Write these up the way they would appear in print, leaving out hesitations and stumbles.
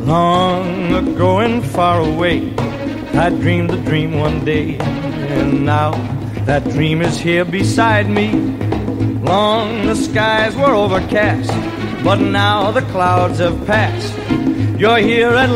Long ago and far away, I dreamed a dream one day, and now that dream is here beside me. Long the skies were overcast, but now the clouds have passed. You're here at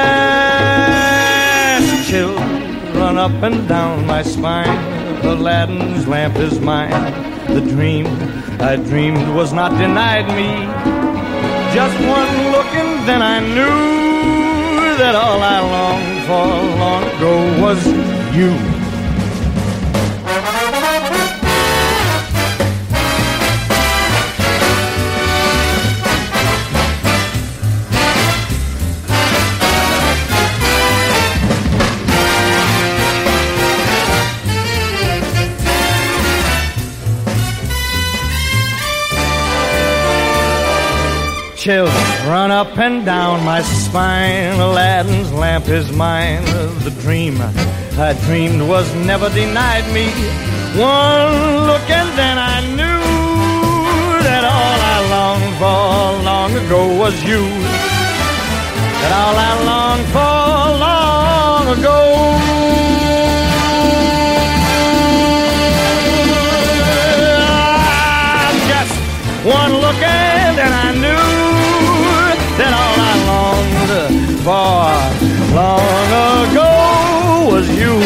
last. Chills run up and down my spine. Aladdin's lamp is mine. The dream I dreamed was not denied me. Just one look and then I knew that all I longed for long ago was you. Chills run up and down my spine. Aladdin's lamp is mine. The dream I dreamed was never denied me. One look and then I knew that all I longed for long ago was you. That all I longed for long ago. Just one look and then I knew that all I longed for long ago was you.